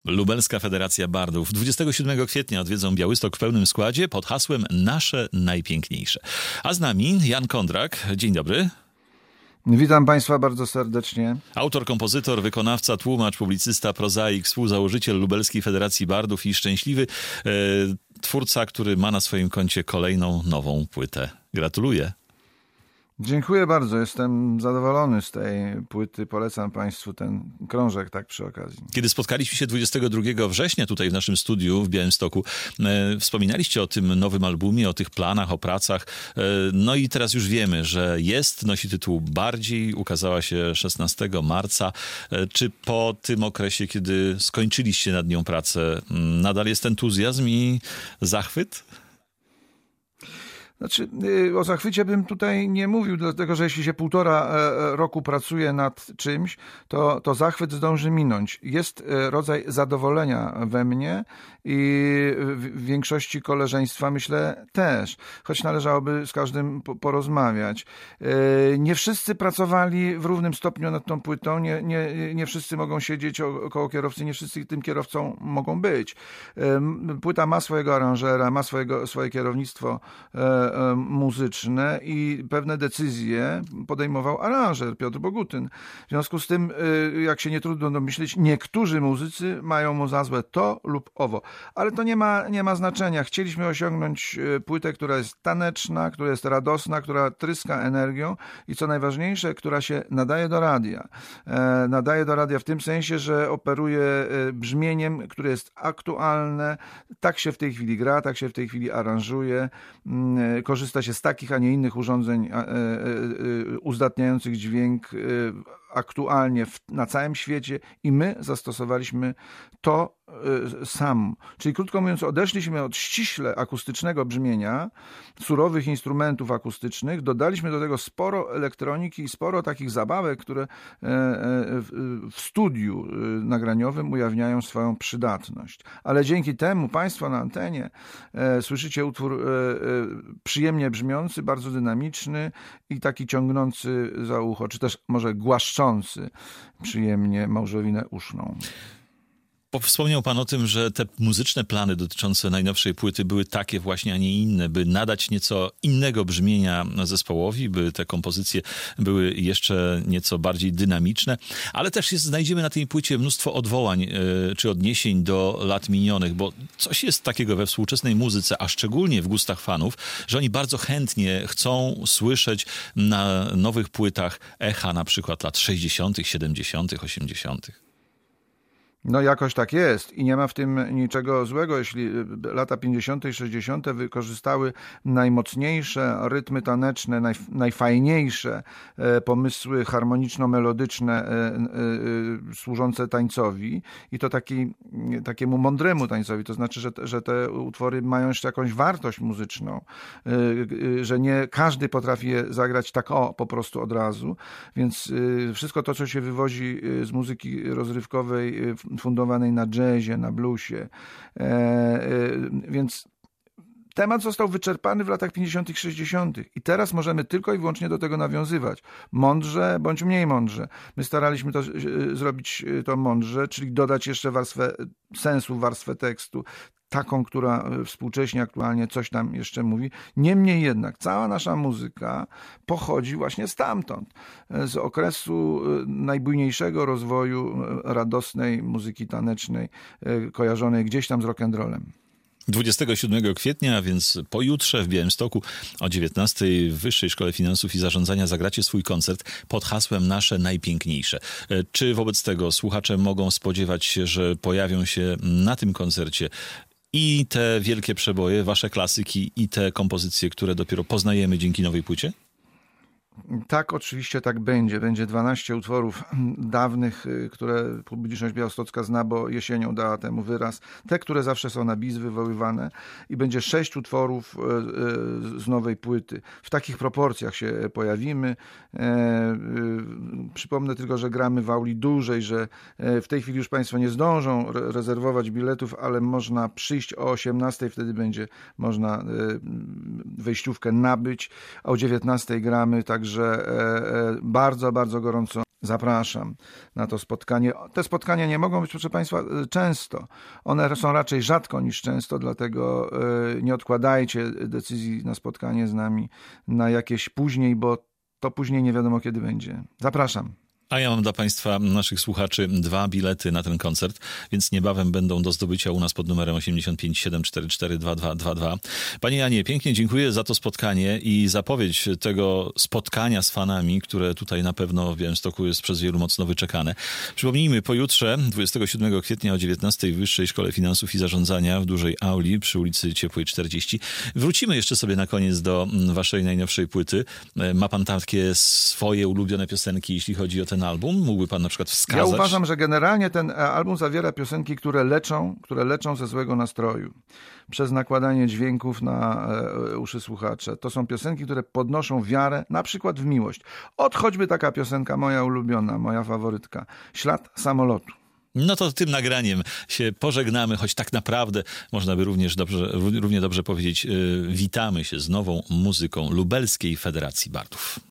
Lubelska Federacja Bardów 27 kwietnia odwiedzą Białystok w pełnym składzie pod hasłem Nasze Najpiękniejsze. A z nami Jan Kondrak. Dzień dobry. Witam Państwa bardzo serdecznie. Autor, kompozytor, wykonawca, tłumacz, publicysta, prozaik, współzałożyciel Lubelskiej Federacji Bardów i szczęśliwy twórca, który ma na swoim koncie kolejną nową płytę. Gratuluję. Dziękuję bardzo, jestem zadowolony z tej płyty. Polecam Państwu ten krążek tak przy okazji. Kiedy spotkaliśmy się 22 września tutaj w naszym studiu w Białymstoku, wspominaliście o tym nowym albumie, o tych planach, o pracach. No i teraz już wiemy, że nosi tytuł Bardziej, ukazała się 16 marca. Czy po tym okresie, kiedy skończyliście nad nią pracę, nadal jest entuzjazm i zachwyt? Znaczy, o zachwycie bym tutaj nie mówił, dlatego że jeśli się 1,5 roku pracuje nad czymś, to zachwyt zdąży minąć. Jest rodzaj zadowolenia we mnie i w większości koleżeństwa, myślę, też. Choć należałoby z każdym porozmawiać. Nie wszyscy pracowali w równym stopniu nad tą płytą, nie wszyscy mogą siedzieć koło kierowcy, nie wszyscy tym kierowcą mogą być. Płyta ma swojego aranżera, ma swoje kierownictwo muzyczne i pewne decyzje podejmował aranżer Piotr Bogutyn. W związku z tym, jak się nie trudno domyśleć, niektórzy muzycy mają mu za złe to lub owo. Ale to nie ma znaczenia. Chcieliśmy osiągnąć płytę, która jest taneczna, która jest radosna, która tryska energią i co najważniejsze, która się nadaje do radia. Nadaje do radia w tym sensie, że operuje brzmieniem, które jest aktualne. Tak się w tej chwili gra, tak się w tej chwili aranżuje. Korzysta się z takich, a nie innych urządzeń uzdatniających dźwięk aktualnie na całym świecie i my zastosowaliśmy to samo. Czyli krótko mówiąc, odeszliśmy od ściśle akustycznego brzmienia, surowych instrumentów akustycznych, dodaliśmy do tego sporo elektroniki i sporo takich zabawek, które w studiu nagraniowym ujawniają swoją przydatność. Ale dzięki temu Państwo na antenie słyszycie utwór przyjemnie brzmiący, bardzo dynamiczny i taki ciągnący za ucho, czy też może głaszczący przyjemnie małżowinę uszną. Wspomniał Pan o tym, że te muzyczne plany dotyczące najnowszej płyty były takie właśnie, a nie inne, by nadać nieco innego brzmienia zespołowi, by te kompozycje były jeszcze nieco bardziej dynamiczne, ale też znajdziemy na tej płycie mnóstwo odwołań czy odniesień do lat minionych, bo coś jest takiego we współczesnej muzyce, a szczególnie w gustach fanów, że oni bardzo chętnie chcą słyszeć na nowych płytach echa na przykład lat 60., 70., 80. No jakoś tak jest i nie ma w tym niczego złego, jeśli lata 50. i 60. wykorzystały najmocniejsze rytmy taneczne, najfajniejsze pomysły harmoniczno-melodyczne służące tańcowi i to takiemu mądremu tańcowi, to znaczy, że te utwory mają jeszcze jakąś wartość muzyczną, że nie każdy potrafi je zagrać tak po prostu od razu, więc wszystko to, co się wywozi z muzyki rozrywkowej fundowanej na jazzie, na bluesie. Więc temat został wyczerpany w latach 50. i 60. I teraz możemy tylko i wyłącznie do tego nawiązywać. Mądrze bądź mniej mądrze. My staraliśmy to zrobić to mądrze, czyli dodać jeszcze warstwę sensu, warstwę tekstu, taką, która współcześnie, aktualnie coś tam jeszcze mówi. Niemniej jednak cała nasza muzyka pochodzi właśnie stamtąd, z okresu najbujniejszego rozwoju radosnej muzyki tanecznej, kojarzonej gdzieś tam z rock'n'rollem. 27 kwietnia, a więc pojutrze w Białymstoku o 19 w Wyższej Szkole Finansów i Zarządzania zagracie swój koncert pod hasłem Nasze Najpiękniejsze. Czy wobec tego słuchacze mogą spodziewać się, że pojawią się na tym koncercie i te wielkie przeboje, wasze klasyki i te kompozycje, które dopiero poznajemy dzięki nowej płycie? Tak, oczywiście tak będzie. Będzie 12 utworów dawnych, które publiczność białostocka zna, bo jesienią dała temu wyraz. Te, które zawsze są na bis wywoływane. I będzie 6 utworów z nowej płyty. W takich proporcjach się pojawimy. Przypomnę tylko, że gramy w auli dużej, że w tej chwili już Państwo nie zdążą rezerwować biletów, ale można przyjść o 18:00, wtedy będzie można wejściówkę nabyć. A o 19:00 gramy, także bardzo, bardzo gorąco Zapraszam na to spotkanie. Te spotkania nie mogą być, proszę Państwa, często. One są raczej rzadko niż często, dlatego nie odkładajcie decyzji na spotkanie z nami na jakieś później, bo to później nie wiadomo kiedy będzie. Zapraszam. A ja mam dla Państwa, naszych słuchaczy, 2 bilety na ten koncert, więc niebawem będą do zdobycia u nas pod numerem 85 744 2222. Panie Janie, pięknie dziękuję za to spotkanie i zapowiedź tego spotkania z fanami, które tutaj na pewno w Białymstoku jest przez wielu mocno wyczekane. Przypomnijmy, pojutrze, 27 kwietnia o 19 w Wyższej Szkole Finansów i Zarządzania w dużej auli przy ulicy Ciepłej 40. Wrócimy jeszcze sobie na koniec do waszej najnowszej płyty. Ma pan takie swoje ulubione piosenki, jeśli chodzi o ten album? Mógłby pan na przykład wskazać? Ja uważam, że generalnie ten album zawiera piosenki, które leczą ze złego nastroju. Przez nakładanie dźwięków na uszy słuchaczy. To są piosenki, które podnoszą wiarę, na przykład w miłość. Choćby taka piosenka moja ulubiona, moja faworytka. Ślad samolotu. No to tym nagraniem się pożegnamy, choć tak naprawdę można by równie dobrze powiedzieć, witamy się z nową muzyką Lubelskiej Federacji Bardów.